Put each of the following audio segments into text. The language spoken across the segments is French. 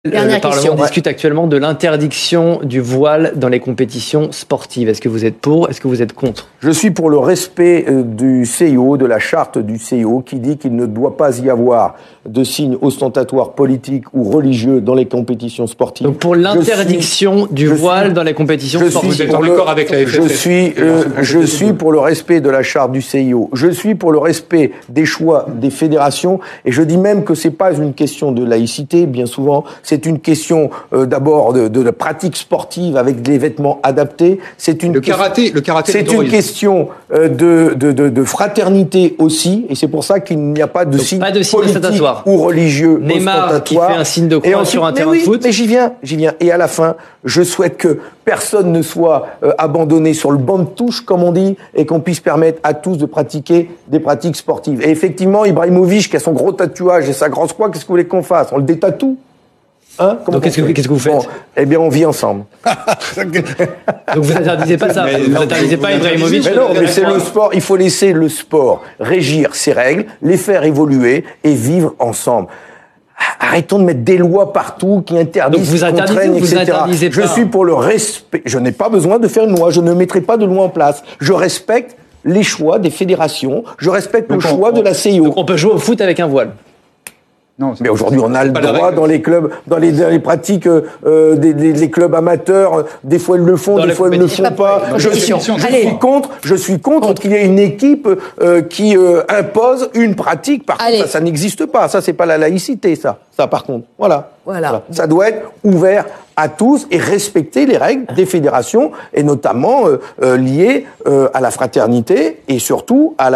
Le Parlement discute actuellement de l'interdiction du voile dans les compétitions sportives. Est-ce que vous êtes pour? Est-ce que vous êtes contre? Je suis pour le respect du CIO, de la charte du CIO, qui dit qu'il ne doit pas y avoir de signes ostentatoires politiques ou religieux dans les compétitions sportives. Donc pour l'interdiction du voile dans les compétitions sportives. Vous êtes en accord avec la FFF? Je suis pour le respect de la charte du CIO. Je suis pour le respect des choix des fédérations. Et je dis même que c'est pas une question de laïcité, bien souvent. C'est une question d'abord de la pratique sportive avec des vêtements adaptés. C'est une le karaté. C'est une question de fraternité aussi. Et c'est pour ça qu'il n'y a pas de signe politique ou religieux Neymar qui fait un signe de croix sur un terrain de foot. Mais j'y viens. Et à la fin, je souhaite que personne ne soit abandonné sur le banc de touche, comme on dit, et qu'on puisse permettre à tous de pratiquer des pratiques sportives. Et effectivement, Ibrahimovic, qui a son gros tatouage et sa grosse croix, qu'est-ce que vous voulez qu'on fasse? On le détatoue? Donc qu'est-ce que vous faites? Eh bien, on vit ensemble. Donc vous n'interdisez pas ça? Vous n'interdisez pas Ibrahimovic? Mais non, mais c'est le sport. Il faut laisser le sport régir ses règles, les faire évoluer et vivre ensemble. Arrêtons de mettre des lois partout qui interdisent, contraignent, etc. Je suis pour le respect. Je n'ai pas besoin de faire une loi. Je ne mettrai pas de loi en place. Je respecte les choix des fédérations. Je respecte le choix de la CIO. Donc on peut jouer au foot avec un voile? Non, mais aujourd'hui, on a le droit dans les clubs, dans les pratiques des clubs amateurs. Des fois, ils le font, des fois, ils ne le font pas. Je suis contre qu'il y ait une équipe qui impose une pratique. Par contre, ça n'existe pas. Ça, c'est pas la laïcité, ça. Ça, par contre. Voilà. Ça doit être ouvert à tous et respecter les règles des fédérations et notamment liées à la fraternité et surtout à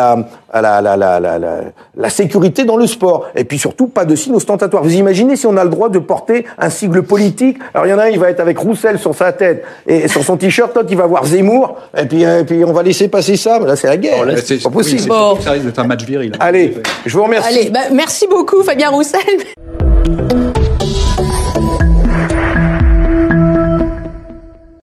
la sécurité dans le sport. Et puis surtout, pas de signes ostentatoires. Vous imaginez si on a le droit de porter un sigle politique? Alors il y en a un, il va être avec Roussel sur sa tête et sur son t-shirt, l'autre il va voir Zemmour et puis on va laisser passer ça. Mais là c'est la guerre. C'est pas possible. Ça risque d'être un match viril. Allez, je vous remercie. Allez, merci beaucoup Fabien Roussel.